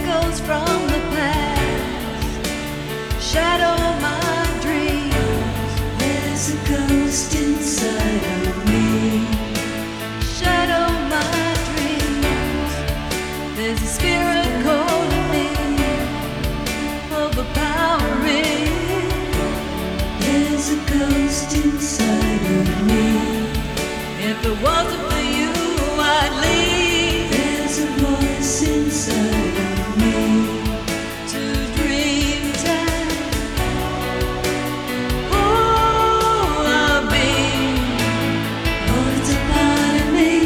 echoes from the past shadow my dreams. There's a ghost inside of me. Shadow my dreams. There's a spirit calling me, overpowering. There's a ghost inside of me. If it wasn't for you, I'd leave. There's a voice inside of me. To dreamtime. All of me. Oh, it's a part of me.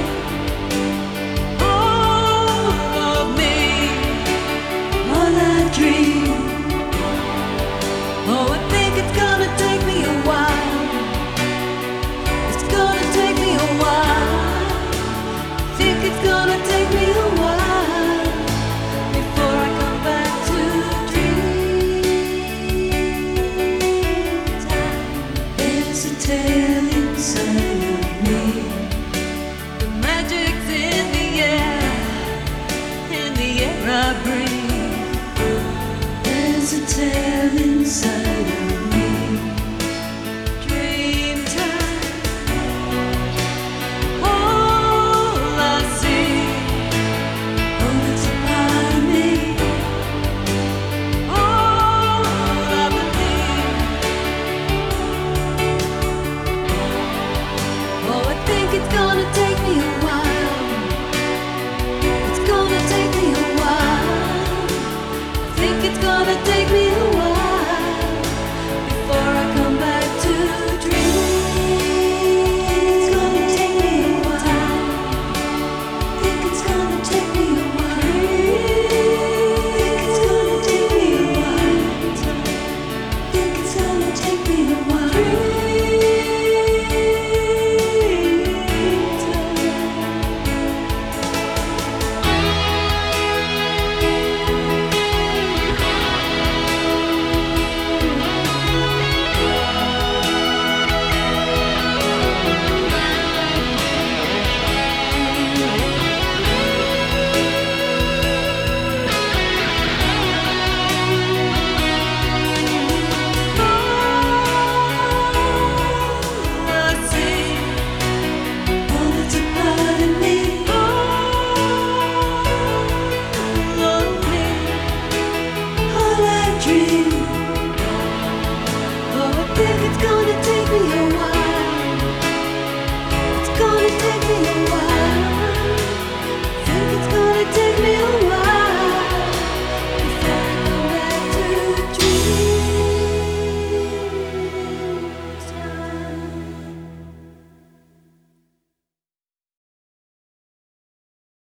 All of me. All I dream. Oh, I think it's gonna take me a while. It's gonna take me a while. Think it's gonna take me a while before I come back to dreamtime. There's a tale inside of me. The magic's in the air I breathe. There's a tale inside